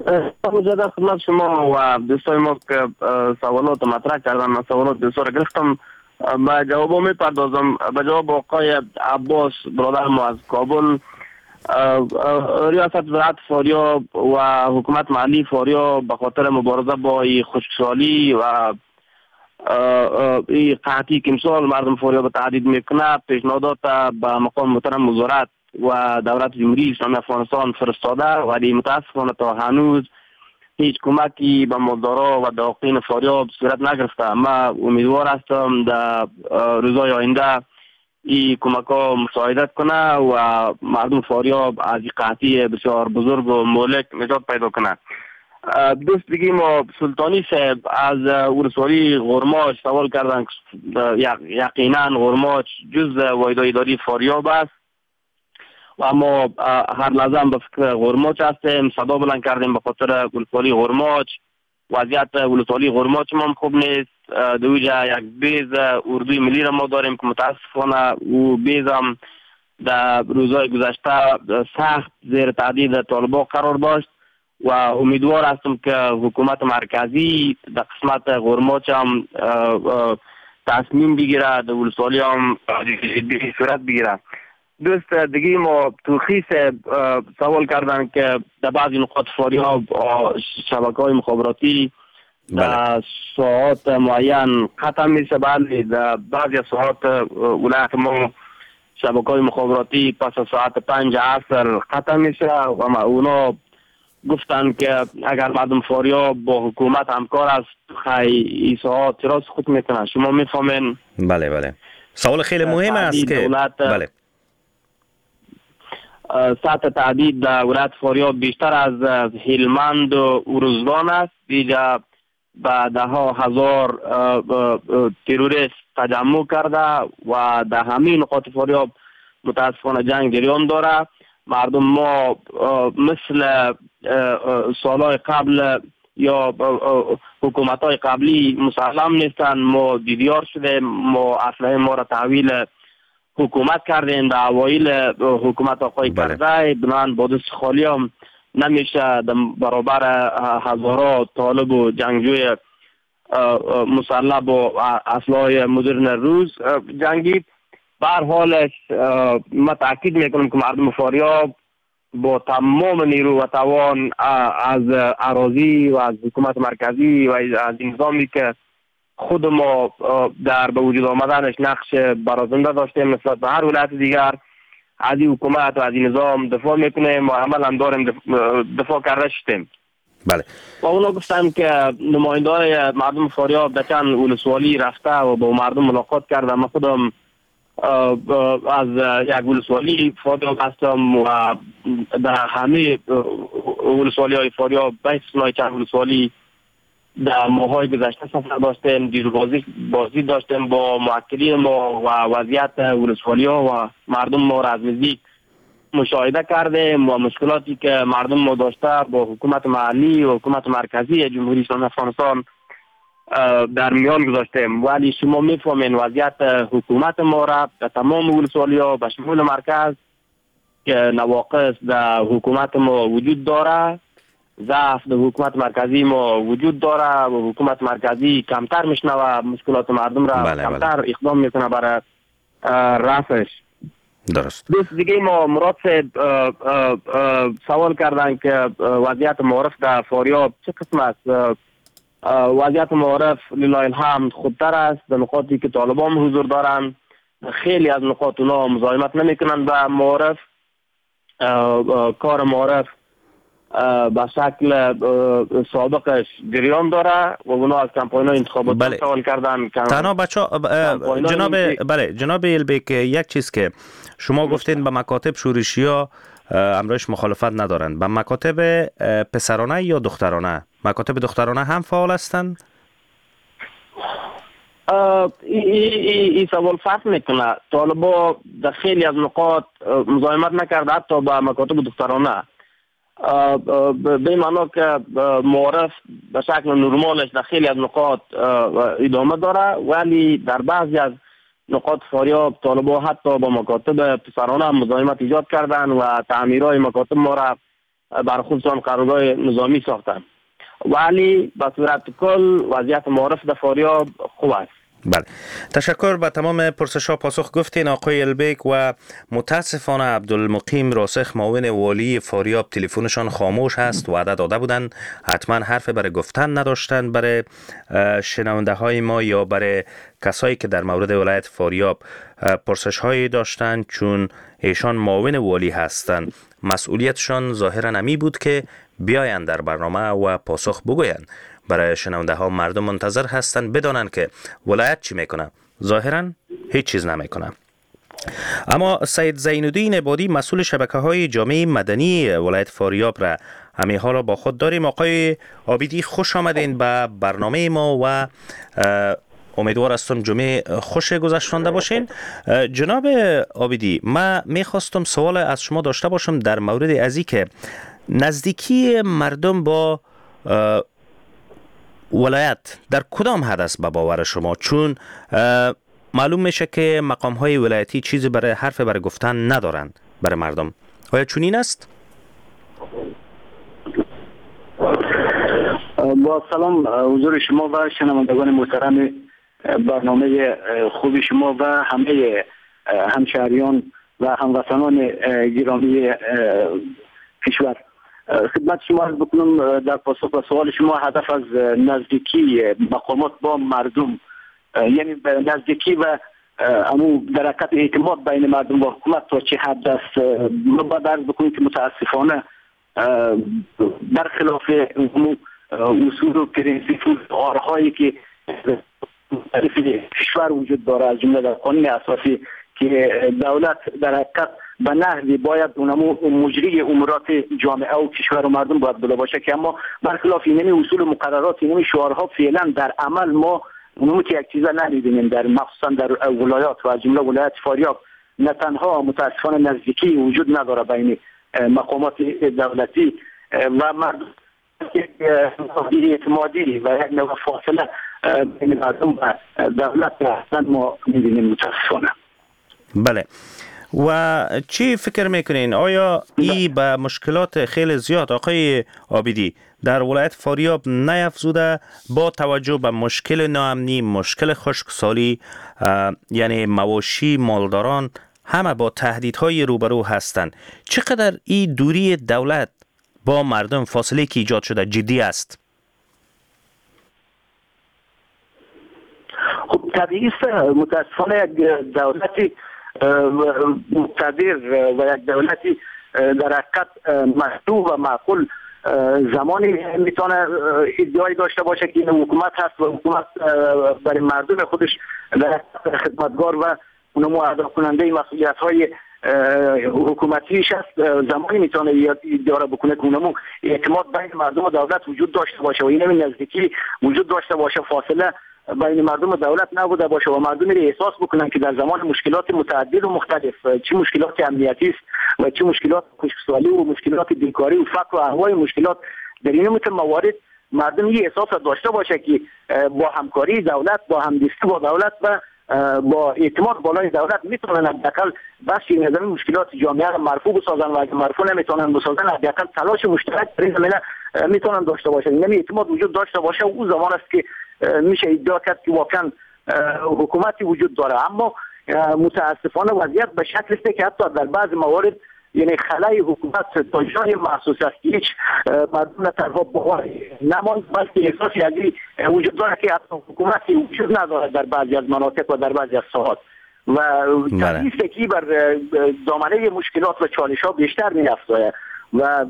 S4: مجدد خدمت شما و دوستای ما که سوالات مطرح کردن، من سوالات دوستا را گرفتم، به جواب میپردازم. به جواب آقای عباس برادر ما از کابل، ریاست وزارت فاریاب و حکومت محلی فاریاب به خاطر مبارزه با خشکسالی و این قحطی که امسال مردم فاریاب تهدید میکنه، پیشنهادات به مقام محترم وزارت و دولت جمهوری اسلامی افغانستان فرستاده، ولی متاسفانه تا هنوز هیچ کمکی به مالدارا و داغین فاریاب صورت نگرفته. ما امیدوار هستم در روزهای آینده این کمک ها مساعدت کنه و مردم فاریاب از این قحطی بسیار بزرگ و مهلک نجات پیدا کنه. دوست دیگه ما سلطانی صاحب از ولسوالی غرماچ سوال کردن، یقینا غرماچ جز واحدهای اداری فاریاب است و ما هر لحظه هم به فکر غرماچ هستیم، صدا بلند کردیم به خاطر ولسوالی غرماچ. وضعیت ولسوالی غرماچ ما خوب نیست. دویجا یک بیز اردوی ملی را ما داریم که متاسفانه او بیز هم در روزهای گذشته سخت زیر تهدید طالبان قرار داشت و امیدوار هستم که حکومت مرکزی در قسمت غرماچ هم تصمیم بگیره، در ولسوالی هم صورت بگیره. دوست دیگه ما توخی سے سوال کردن که در بعضی نقاط فاریاب شبکه های مخابراتی در ساعات معین قطع میشه، بله در بعضی ساعات ولایت ما شبکه های مخابراتی پس ساعت پنج عصر قطع میشه و ما اونا گفتن که اگر مردم فاریاب با حکومت همکار است خیلی این ساعات چرا سقوط میکنن. شما میفهمین؟
S3: بله بله، سوال خیلی مهم است که بله
S4: سطح تهدید در ولایت فاریاب بیشتر از هلمند و روزگان است. دیگه به ده ها هزار تروریست تجمع کرده و در همین نقاط فاریاب متاسفانه جنگ جریان داره. مردم ما مثل سالهای قبل یا حکومت های قبلی مسلم نیستن. ما دیدیار شده، ما اسلحه ما را تحویل حکومت کردیم. در اوایل حکومت آقای کرزی بنان با دست خالی هم نمیشه برابر هزارها طالب و جنگجوی مسلح با اسلحه مدرن روز جنگید. به هر حال ما تاکید میکنم که مردم فاریاب با تمام نیرو و توان از اراضی و از حکومت مرکزی و از نظامی که خود ما در به وجود آمدنش نقش برازنده داشتیم نسبت به هر ولایت دیگر، از این حکومت و از این نظام دفاع میکنیم و عمل هم داریم دفاع کرده شدیم.
S3: بله.
S4: و اونا گفتن که نماینده های مردم فاریاب در چند ولسوالی رفته و با مردم ملاقات کرده. من خودم از یک ولسوالی فاریاب هستم و در همه ولسوالی های فاریاب به استثنای چند ولسوالی در ماهای گذشته سفر داشتیم، دیروبازی بازی داشتیم با موکلین ما و وضعیت ولسوالی ها و مردم ما را از نزدیک مشاهده کردیم و مشکلاتی که مردم ما داشته با حکومت محلی و حکومت مرکزی جمهوری اسلامی افغانستان در میان گذاشتیم. ولی شما میفهمین وضعیت حکومت ما را در تمام ولسوالی ها به شمول مرکز که نواقص در حکومت ما وجود داره، ضعف در حکومت مرکزی ما وجود داره و حکومت مرکزی کمتر میشنوه مشکلات مردم را بله کمتر بله. اقدام میکنه برای رفعش.
S3: درست.
S4: دوست دیگه ما مراد صاحب سوال کردن که وضعیت معارف در فاریاب چه قسم است. وضعیت معارف لله الحمد خوبتر است. در نقاطی که طالبان حضور دارن خیلی از نقاط اونا مزاحمت نمیکنن به معارف. کار معارف به شکل سابقش جریان داره و اونا از کمپاین های انتخاباتی
S3: بله.
S4: سوال کردن.
S3: تنها بچه جناب بله جناب البیک، یک چیز که شما گفتین به مکاتب شورشی ها امرایش مخالفت ندارن، به مکاتب پسرانه یا دخترانه، مکاتب دخترانه هم فعال هستند؟
S4: این سوال فرق میکنه. طالبا در خیلی از نقاط مزاحمت نکرده حتی به مکاتب دخترانه، به معنا که معارف به شکل نرمالش در خیلی از نقاط ادامه داره، ولی در بعضی از نقاط فاریاب طالبا حتی با مکاتب پسرانه مزاحمت ایجاد کردن و تعمیرهای مکاتب ما را برای خودشان قرارداد نظامی ساختن، ولی به صورت کل وضعیت معارف در فاریاب خوب است.
S3: بله، تشکر. به تمام پرسش‌ها پاسخ گفتین آقای البیک و متاسفانه عبدالمقیم راسخ معاون والی فاریاب تلفنشان خاموش هست، وعده داده بودن حتما حرف برای گفتن نداشتن برای شنونده های ما یا برای کسایی که در مورد ولایت فاریاب پرسش هایی داشتن، چون ایشان معاون والی هستند. مسئولیتشان ظاهرا نمی بود که بیاین در برنامه و پاسخ بگوین. برای شنونده ها مردم منتظر هستند بدانند که ولایت چی میکنه. ظاهرا هیچ چیز نمیکنه. اما سید زینالدین عبادی مسئول شبکه های جامعه مدنی ولایت فاریاب را همه ها را با خود داریم. آقای عابدی خوش آمدین به برنامه ما و امیدوار هستم جمعه خوش گذشتانده باشین. جناب عابدی، من میخواستم سوال از شما داشته باشم در مورد ازی که نزدیکی مردم با ولایت در کدام حد است به باور شما؟ چون معلوم میشه که مقام های ولایتی چیزی برای حرف برای گفتن ندارند برای مردم. آیا چنین است؟
S14: با سلام حضور شما و شنوندگان محترم برنامه خوب شما و همه همشهریان و هموطنان گرامی کشور. خدمت شما عرض بکنم در پاسخ به سوال شما، هدف از نزدیکی مقامات با مردم، یعنی نزدیکی و امو درکت اعتماد بین مردم و حکومت تا چه حد است. ما باید عرض بکنیم که متاسفانه برخلاف اصول و پرنسیپ و آرهایی که کشور وجود داره، از جمله در قانون اساسی که دولت در حقیقت به نحوی باید اونمو مجری امورات جامعه و کشور و مردم باید بوده باشه، که اما برخلاف این اصول و مقررات، این شعارها فعلا در عمل ما اونمو که یک چیزا نمی‌بینیم، در مخصوصا در ولایات و از جمله ولایت فاریاب نه تنها متاسفانه نزدیکی وجود نداره بین مقامات دولتی و مردم، یک اعتمادی و یک نوع فاصله بین مردم و دولت اصلا ما می‌بینیم متاسفانه.
S3: بله، و چی فکر میکنین؟ آیا این به مشکلات خیلی زیاد آقای عابدی در ولایت فاریاب نیفزوده با توجه به مشکل ناامنی، مشکل خشکسالی، یعنی مواشی، مالداران همه با تهدیدهای روبرو هستند؟ چقدر این دوری دولت با مردم، فاصله که ایجاد شده جدی است؟
S14: خب طبیعی است، متاسفانه یک دولتی مقتدر و یک دولتی در حقیقت مشروع و معقول زمانی میتونه ادعای داشته باشه که این حکومت هست و حکومت برای مردم خودش در خدمتگار و اونمو ادا کننده مسئولیت های حکومتیش است. زمانی میتونه ادعا بکنه که اونمو اعتماد بین مردم و دولت وجود داشته باشه و این نزدیکی وجود داشته باشه، فاصله بین مردم و دولت نبوده باشه و مردم رو احساس بکنن که در زمان مشکلات متعدد و مختلف، چه مشکلات امنیتی است و چه مشکلات خشکسالی و مشکلات بیکاری و فقر و انواع مشکلات، در این متن موارد مردم این احساس داشته باشه که با همکاری دولت، با همدستی با دولت و با اعتماد بالای دولت میتونن حداقل بخشی از این مشکلات جامعه را مرفوع بسازن و اگه مرفوع نمیتونن بسازن حداقل تلاش مشترک در این زمینه میتونن داشته باشن. یعنی اعتماد وجود داشته باشه و اون زمان است که میشه ادعا کرد که واقعا حکومتی وجود داره. اما متاسفانه وضعیت به شکلی است که حتی در بعض موارد یعنی خلای حکومت تا جای محسوس است که هیچ مردم تنها باور نماند، بلکه احساسی ازی وجود داره که حتی حکومتی وجود نداره در بعضی از مناطق و در بعضی از ساحات و تبعیض که بر دامنه مشکلات و چالش ها بیشتر می افزاید و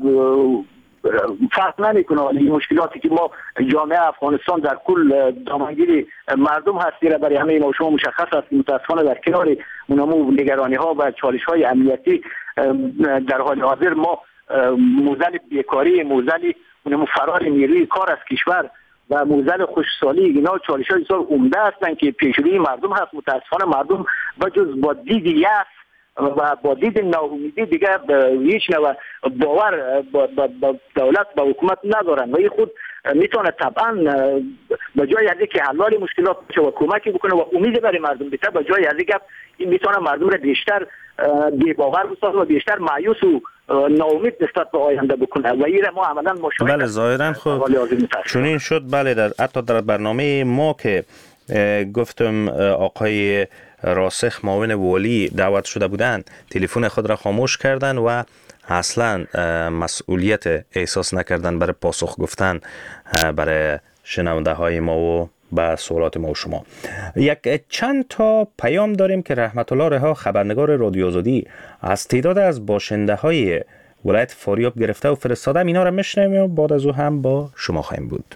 S14: فرق نمیکنه. این مشکلاتی که ما جامعه افغانستان در کل دامنگیر مردم هستی را برای همه ما شما مشخص است. متاسفانه در کنار اونمو نگرانی ها و چالش های امنیتی در حال حاضر ما موزل بیکاری، موزل اونمو فرار نیروی کار از کشور و موزل خشکسالی، اینا چالش های بسیار عمده هستند که پیش روی مردم هست. متاسفانه مردم با جز با دید یأس و با دید ناامیدی دیگه هیچ نوع باور با دولت و حکومت ندارن و این خود میتونه طبعا به جای از اینکه حل مشکلات بشه و کمکی بکنه و امید برای مردم بده، به جای از اینکه این میتونه مردم رو بیشتر بی باور بسازه و بیشتر مایوس و ناامید نسبت به آینده بکنه و این ما عملا مشاهده
S3: بله ظاهرا خب چون این شد. بله در حتی در برنامه ما که گفتم آقای راسخ معاون والی دعوت شده بودند تلفن خود را خاموش کردند و اصلا مسئولیت احساس نکردن برای پاسخ گفتن برای شنونده های ما و به سوالات ما و شما. یک چند تا پیام داریم که رحمت الله رها خبرنگار رادیو آزادی از تعداد از باشنده های ولایت فاریاب گرفته و فرستاده. اینا را میشنویم و بعد از او هم با شما خواهیم بود.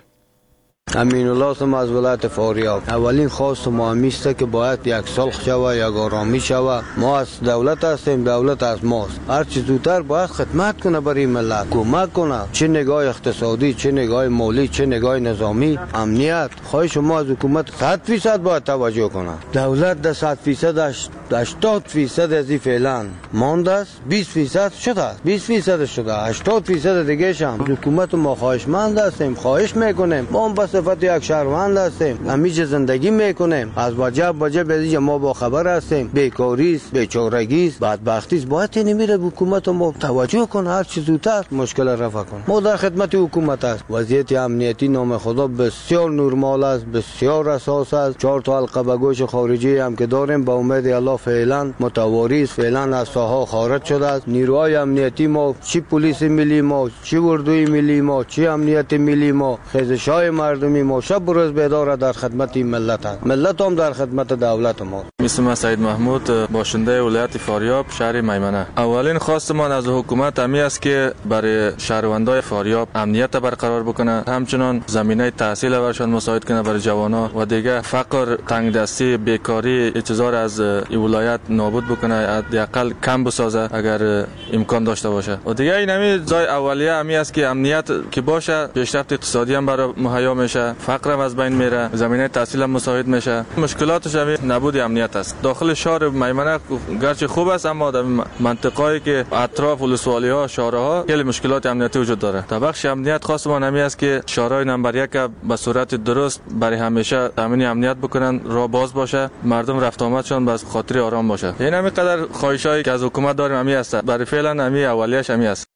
S15: امین الله سم از ولایت فاریاب. اولین خواست ما همیست که باید یک صلح شوه، یک آرامی شوه. ما از دولت هستیم، دولت از ماست. هر چی زودتر باید خدمت کنه برای ملت، کمک کنه، چه نگاه اقتصادی، چه نگاه مالی، چه نگاه نظامی، امنیت. خواهش ما از حکومت صد درصد باید توجه کنه. دولت ده صد درصد هشتاد درصد از این فعلا مانده است، بیست درصد شده، بیست درصد شده، هشتاد درصد دیگه هم حکومت ما خواهشمند هستیم، خواهش میکنیم. ما بس صفت یک شهروند هستیم، همیشه زندگی میکنیم. از وجب وجب از ما با خبر هستیم. بیکاری است، بیچارگی است، بدبختی است. باید نمیره حکومت ما توجه کنه، هر چیز زودتر مشکل رفع کنه. ما در خدمت حکومت است. وضعیت امنیتی نام خدا بسیار نرمال است، بسیار اساس است. چهار تا حلقه به گوش خارجی هم که داریم با امید الله فعلا متواری است، فعلا از ساحه خارج شده است. نیروهای امنیتی ما، چی پلیس ملی ما، چی اردوی ملی ما، چی امنیت ملی ما، خیزش‌های مردمی ما شب و روز بیدار در خدمت این ملت هست. ملت هم در خدمت دولت ما.
S16: اسمم سعید محمود، باشنده ولایت فاریاب، شهر میمنه. اولین خواست ما از حکومت همی است که برای شهروندای فاریاب امنیت برقرار بکنه، همچنان زمینه تحصیل ورشان مساعد کنه برای جوانا و دیگه فقر، تنگدستی، بیکاری اعتزار از این ولایت نابود بکنه، حداقل کم بسازه اگر امکان داشته باشه. و دیگه این همی جای اولیه همی است که امنیت که باشه، پیشرفت اقتصادی هم برای مهیا میشه، فقر هم از بین میره، زمینه تحصیل هم مساعد میشه. مشکلاتش هم نبود امنیت است. داخل شهر میمنه گرچه خوب است اما در منطقه‌ای که اطراف ولسوالی ها، شهرها خیلی مشکلات امنیتی وجود داره. در بخش امنیت خاص ما نمی است که شهرهای نمبر یک به صورت درست برای همیشه تامین امنیت بکنن، راه باز باشه، مردم رفت آمدشون به خاطر آرام باشه. این همین قدر خواهشایی که از حکومت داریم همی است. برای فعلا همی اولیه‌اش همی است.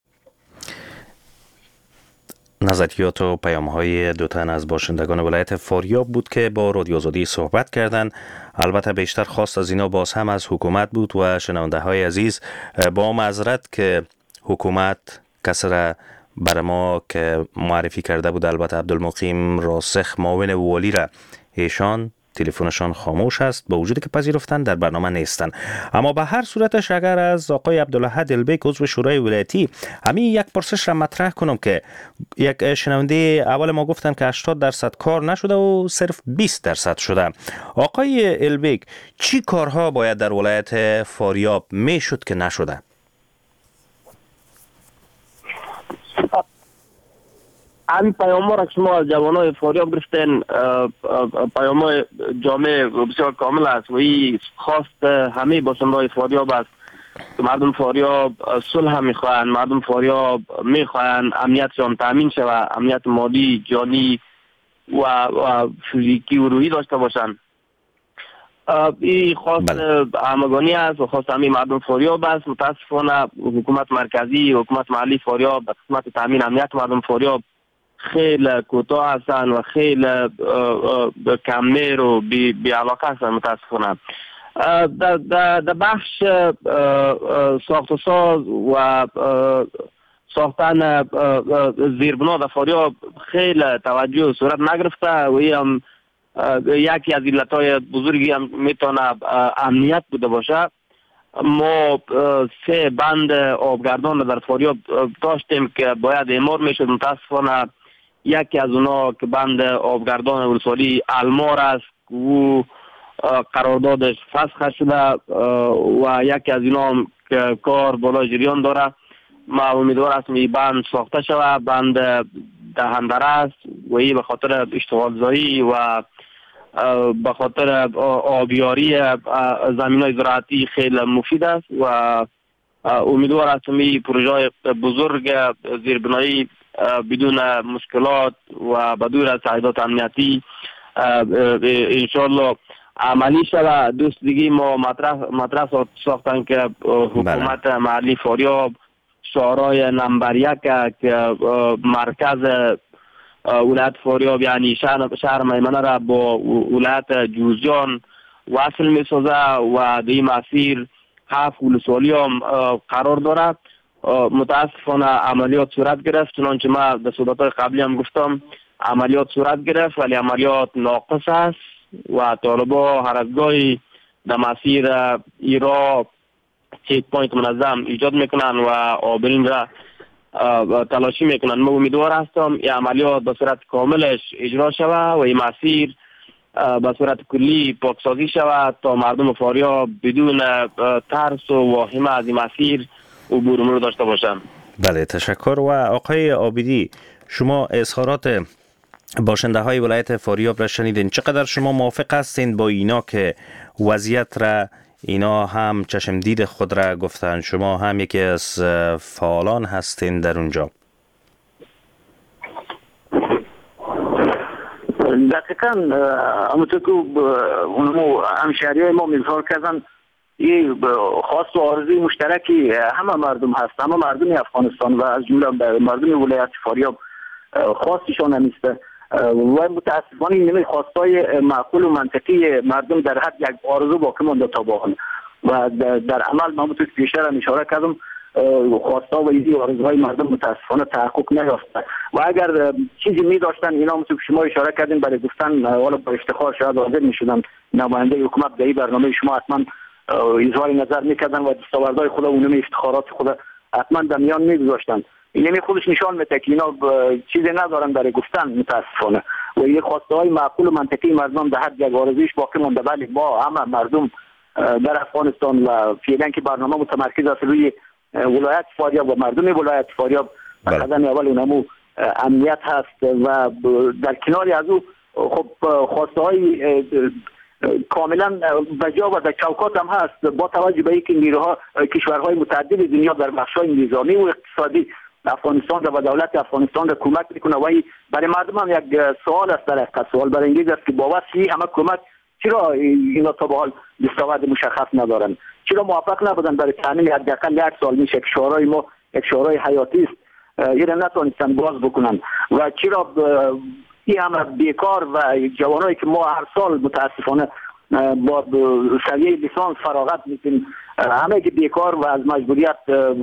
S3: نظریات و پیام‌های دو تن از باشندگان ولایت فاریاب بود که با رادیو آزادی صحبت کردند. البته بیشتر خواست از اینا باز هم از حکومت بود و شنونده‌های عزیز با معذرت که حکومت کسی را بر ما که معرفی کرده بود، البته عبدالمقیم راسخ معاون والی را، ایشان تلفنشان خاموش است با وجودی که پذیرفتن در برنامه نیستن. اما به هر صورتش اگر از آقای عبدالحد البیک عضو شورای ولایتی همین یک پرسش را مطرح کنم که یک شنونده اول ما گفتن که هشتاد درصد کار نشده و صرف بیست درصد شده. آقای البیک چی کارها باید در ولایت فاریاب میشد که نشده؟
S4: این پیام ها را که شما از جوانای فاریاب گرفتین پیام های جامع و بسیار کامل است و این خواست همه باشنده های فاریاب است که مردم فاریاب صلح میخواهند، مردم فاریاب میخواهند امنیتشان تامین شود، امنیت مالی، جانی و, و فیزیکی و روحی داشته باشند. این خواست همگانی است و خواست همه مردم فاریاب است. متاسفانه حکومت مرکزی و حکومت محلی فاریاب به قسمت تامین امنیت مردم فاریاب خیلی کوتاه هستن و خیلی کم‌میر و بی علاقه هستن متاسفانه. در بخش ساخت و ساز و ساختن زیربنا در فاریاب خیلی توجه صورت نگرفته و این هم یکی از علتهای بزرگی هم میتونه امنیت بوده باشه. ما سه بند آبگردان در فاریاب داشتیم که باید اعمار میشد. متاسفانه یکی از اونا که بند آبگردان ولسوالی المار است و قراردادش فسخ شده و یکی از اینا هم که کار بالا جریان داره. ما امیدوار هستم این بند ساخته شده. بند دهندره است و این به خاطر اشتغال زایی و به خاطر آبیاری زمین‌های زراعتی خیلی مفید است و امیدوار هستم این پروژه بزرگ زیربنایی بدون مشکلات و بدون از تعهدات امنیتی انشالله عملی شود. دوست دیگه ما مطرح مطرح ساختن که حکومت محلی فاریاب شهرهای نمبر یک که مرکز ولایت فاریاب یعنی شهر, شهر میمنه را با ولایت جوزجان وصل می سازه و در مسیر هفت ولسوالی هم قرار دارد. متاسفانه عملیات صورت گرفت، چنانچه ما در صحبت‌های قبلی هم گفتم عملیات صورت گرفت ولی عملیات ناقص است و طالبا هر از گاهی در مسیر ایرا چیک پوینت منظم ایجاد میکنن و آبرین را تلاشی میکنن. من امیدوار هستم این عملیات به صورت کاملش اجرا شود و این مسیر به صورت کلی پاکسازی شود تا مردم فاریاب بدون ترس و واهمه از این مسیر عبور مرور داشته باشند.
S3: بله تشکر. و آقای عابدی، شما اظهارات باشنده های ولایت فاریاب را شنیدین، چقدر شما موافق هستین با اینا که وضعیت را اینا هم چشمدید خود را گفتن، شما هم یکی از فعالان هستین در اونجا؟
S14: دقیقاً همونطور که اونمو همشهری های ما اظهار کردن، یه خواست و آرزوی مشترکی همه مردم هست، همه مردم افغانستان و از جمله مردم ولایت فاریاب خواستشان همیسته و متاسفانه این خواستای معقول و منطقی مردم در حد یک آرزو باقی مانده تا به حال و در عمل من تو پیشتر هم اشاره کردم خواستا و این آرزوهای مردم متاسفانه تحقق نیافته و اگر چیزی می داشتن اینا هم تو شما اشاره کردین برای گفتن حالا با افتخار شاید حاضر می شدن نماینده حکومت در این برنامه شما حتما اظهار نظر میکردن و دستاوردهای خود و اونم افتخارات خود حتما در میان میگذاشتن. یعنی خودش نشان میده که اینا چیزی ندارن برای گفتن متاسفانه و این خواسته های معقول و منطقی مردم در حد یک آرزویش باقی مونده. ولی ما همه مردم در افغانستان و فعلا که برنامه متمرکز است روی ولایت فاریاب و مردم ولایت فاریاب قدم اول اونمو امنیت هست و در کنار از او خب خواسته های کاملا بجا و در چوکات هم هست با توجه به اینکه نیروها کشورهای متعدد دنیا در بخش‌های نظامی و اقتصادی افغانستان و دولت افغانستان را کمک میکنه و برای مردم هم یک سوال است. در حقیقت سوال برای انگیز است که با واسه همه کمک چرا اینا تا به حال دستاورد مشخص ندارن، چرا موفق نبودن برای تامین حداقل یک سال میشه که شورای ما یک شورای حیاتی است اینا نتونستن باز بکنن و چرا این همه بیکار و جوانایی که ما هر سال متاسفانه با سویه لیسانس فراغت میکنیم همه که بیکار و از مجبوریت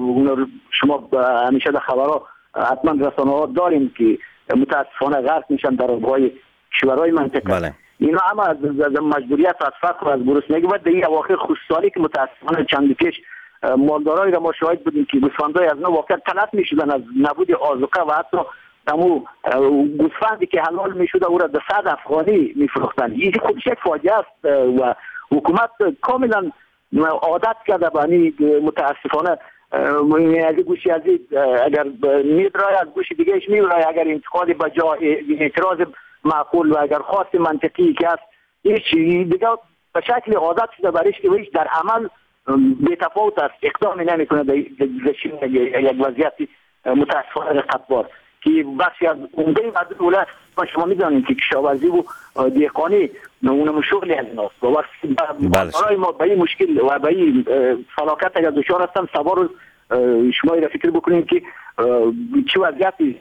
S14: شما همیشه در خبرها حتما رسانه ها داریم که متاسفانه غرق میشن در آبهای کشورهای منطقه. بله. اینا همه از مجبوریت از فقر و از گرسنگی و در این اواخر خصوصی که متاسفانه چند پیش مالدارایی را ما شاهد بودیم که گوسفندای از نو واقعا تلف میشدن از نبود آذوقه و حتی تمو گوسفندی که حلال میشد او را به صد افغانی میفروختن. این خودش یک فاجعه است و حکومت کاملا عادت کرده به متاسفانه از گوشی از اگر میدرای از گوشی دیگهش میبرای اگر انتقاد به جا اعتراض معقول و اگر خواست منطقی که است هیچ دیگه به شکل عادت شده برایش که ویش در عمل بی‌تفاوت است، اقدامی نمیکنه در یک وضعیت متاسفانه رقتبار که بخشی از عمده مردم ولایت شما میدانید که کشاورزی و دهقانی اونم شغلی از ایناست و وقتی برای ما به این مشکل و به این فلاکت اگر دچار هستن سوار شما را فکر بکنید که چه وضعیتی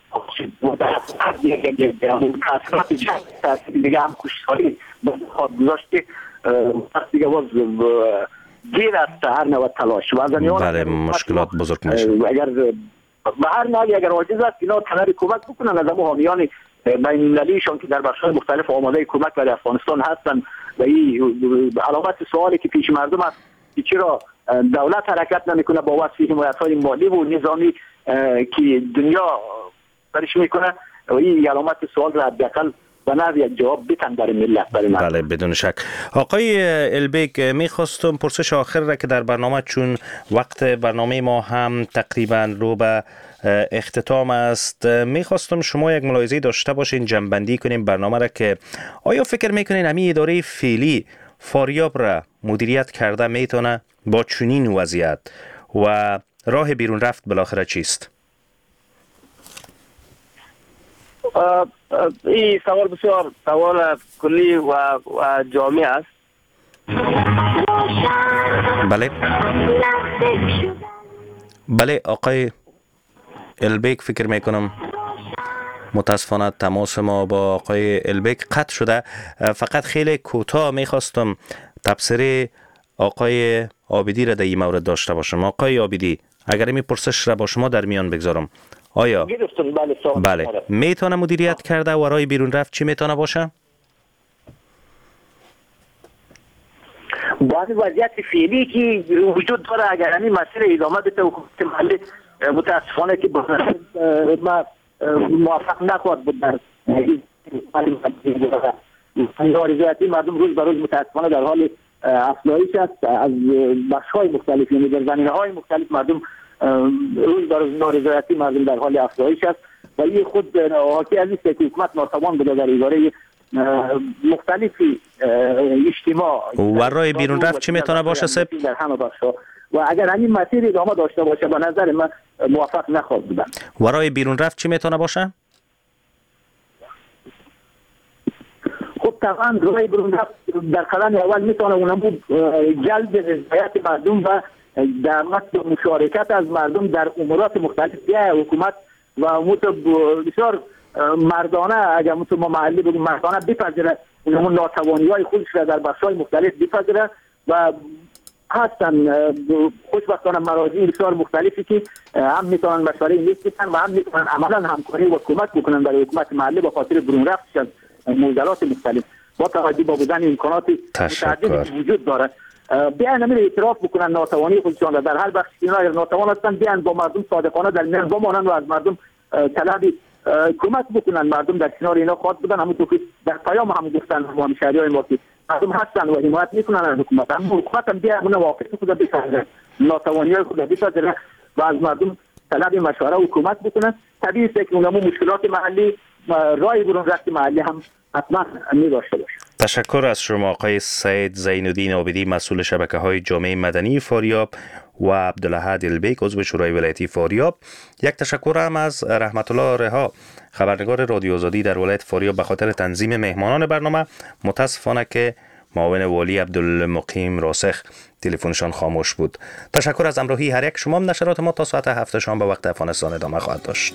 S14: تاثیر دیگه هم کشتاری گذاشت که دیگه باز گیر است هر نوع تلاش و
S3: بله مشکلات بزرگ میشه.
S14: اگر به هر نوعی اگر عاجز است اینا تنری کمک بکنن از همون حامیان بین المللیشان که در بخش‌های مختلف آماده کمک برای افغانستان هستن و این علامت سوالی که پیش مردم است که چرا دولت حرکت نمیکنه با واسطه حمایت‌های مالی و نظامی که دنیا برش میکنه و این علامت سوال را حداقل و نه یک جواب بتن برای ملت برای مردم.
S3: بله بدون شک. آقای البیک میخواستم پرسش آخر را که در برنامه چون وقت برنامه ما هم تقریبا رو به اختتام است میخواستم شما یک ملاحظه داشته باشین جنبندی کنیم برنامه را که آیا فکر میکنین همین اداره فعلی فاریاب را مدیریت کرده میتونه با چنین وضعیت و راه بیرون رفت بالاخره چیست؟
S4: این سوال بسیار سوال کلی و, و جامع است.
S3: بله بله آقای البیک فکر میکنم متاسفانه تماس ما با آقای البیک قطع شده. فقط خیلی کوتاه میخواستم تبصره آقای عابدی را در این مورد داشته باشم. آقای عابدی، اگر می پرسش را با شما در میان بگذارم، آیا بله میتونه مدیریت کرده ورای بیرون رفت چی میتونه باشه؟
S14: بعضی وضعیت فعلی که وجود داره اگر همین مسیر ادامه بده حکومت محلی متاسفانه که ما موافق نخواهد بود در رضایتی مردم روز به روز متاسفانه در حال افزایش است. از بخش‌های مختلف یعنی در زمینه‌های مختلف مردم روز به روز نارضایتی مردم در حال افزایش است و این خود حاکی از است که حکومت ناتوان بوده در اداره مختلفی اجتماع
S3: و رای بیرون رفت چی میتونه باشه سب؟
S14: در همه بخش‌ها و اگر همین مسیر ادامه داشته باشه به نظر من موافق نخواهد بود.
S3: و رای بیرون رفت چی میتونه باشه؟
S14: خب طبعا رای بیرون رفت در قدم اول میتونه اونم بود جلب رضایت مردم و دعوت مشارکت از مردم در امورات مختلف بیا حکومت و امور بسیار مردانه اگر مثل ما محلی بگیم مردانه بپذیره اون ناتوانی‌های خودش را در بخش‌های مختلف بپذیره و هستن خوشبختانه مراجع بسیار مختلفی که هم میتونن مشوره نیست بکنن و هم میتونن عملا همکاری و کمک بکنن برای حکومت محلی با خاطر برون رفتش از معضلات مختلف با توجه به بودن امکانات متعددی که وجود داره بیان همین اعتراف بکنن ناتوانی خودشان را در هر بخش اینا اگر ناتوان هستن بیان با مردم صادقانه در میان بمانن و از مردم طلب کمک بکنن. مردم در کنار اینا خواهد بودن همونطور که در پیام هم گفتن ما شهریای ما که مردم هستن و حمایت میکنن از حکومت هم حکومت هم بیا همون واقع خود بپذیره ناتوانی های خود بپذیره و از مردم طلب مشوره و کمک بکنن. طبیعی است که اونمو مشکلات محلی رای برون رفت محلی هم حتما می داشته باشه.
S3: تشکر از شما آقای سید زینالدین عابدی مسئول شبکه‌های جامعه مدنی فاریاب و عبدالاحد البیک عضو شورای ولایتی فاریاب. یک تشکر هم از رحمت الله رها خبرنگار رادیو آزادی در ولایت فاریاب به خاطر تنظیم مهمانان برنامه. متاسفانه که معاون والی عبدالمقیم راسخ تلفنشان خاموش بود. تشکر از همراهی هر یک شما. نشرات ما تا ساعت هفت شام به وقت افغانستان ادامه خواهد داشت.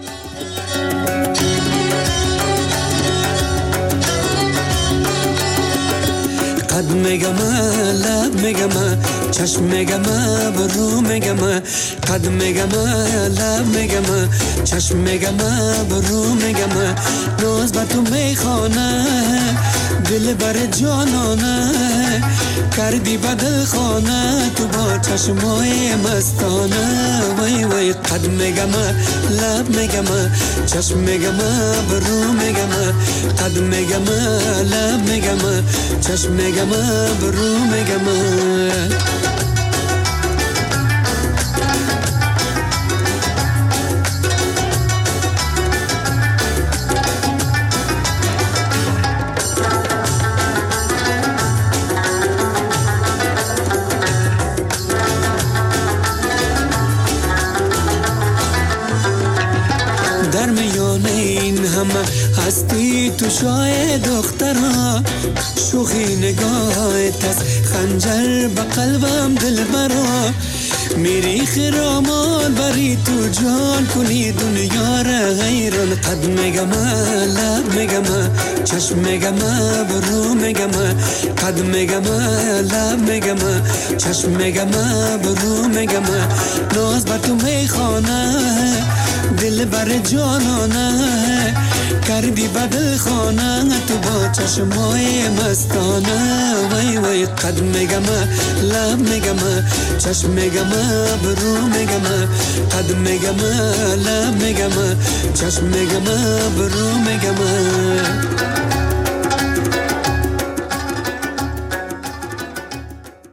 S17: قد میگم لب میگم چشم میگم برو میگم قد میگم لب میگم چشم میگم برو میگم روز با تو میخوانه دل بر جانانه کردی بدل خانه تو با چشمای مستانه وای وای قد میگم لب میگم چشم میگم برو میگم قد میگم لب میگم چشم میگم برو میگم در میان این همه هستی تو شای دخترها شوخی نگاهت از خنجر به قلبم دل برا میری خرامان بری تو جان کنی دنیا را غیران قد میگم لب میگم چشم میگم برو میگم قد میگم لب میگم چشم میگم برو میگم ناز بر تو میخوانه دل بر جانانه کردی بدل خانه تو با چشمای مستانه وای وای قد میگم لب میگم چشم میگم برو میگم قد میگم لب میگم چشم میگم برو میگم